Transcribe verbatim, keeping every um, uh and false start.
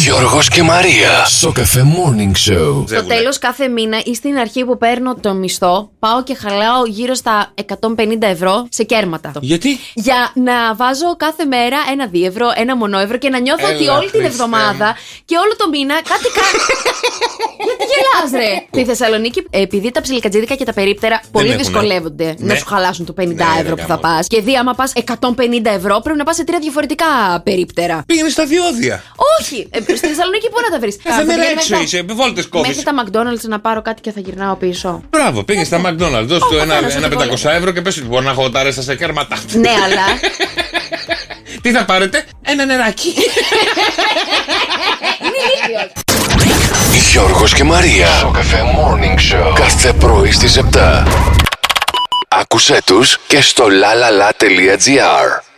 Γιώργος και Μαρία. Σοκαφέ Morning Show. Στο τέλος κάθε μήνα ή στην αρχή που παίρνω το μισθό, πάω και χαλάω γύρω στα εκατόν πενήντα ευρώ σε κέρματα. Γιατί? Για να βάζω κάθε μέρα ένα δύο ευρώ, ένα μονό ευρώ και να νιώθω Έλα, ότι όλη την Χριστέ. εβδομάδα και όλο το μήνα κάτι κάνει. Γιατί γελάς, ρε? Στη Θεσσαλονίκη, επειδή τα ψιλικατζίδικα και τα περίπτερα πολύ έχουνε. δυσκολεύονται Ναι. να σου χαλάσουν το πενήντα Ναι, ευρώ ρε, που θα γάμο. πας. Και δει, άμα πας εκατόν πενήντα ευρώ, πρέπει να πας σε τρία διαφορετικά περίπτερα. Πήγαινε στα διόδια. Όχι! Ε, στη Θεσσαλονίκη πού να τα βρεις? Κάθε Α, μέρα θα έξω πηγαίνω είσαι, βόλτες κόβεις. Μέχρι τα McDonald's να πάρω κάτι και θα γυρνάω πίσω. Μπράβο, πήγαινε στα McDonald's, δώσ' του Ω, ένα, καθένας ένα ό,τι πεντακόσια ευρώ και πες ότι μπορώ να έχω τα ρέστα σε κέρματα. Ναι, αλλά. Τι θα πάρετε? Ένα νεράκι. Γιώργος και Μαρία. Σοκαφέ Morning Show. Κάθε πρωί στις επτά. Άκουσέ τους και στο lalala.gr.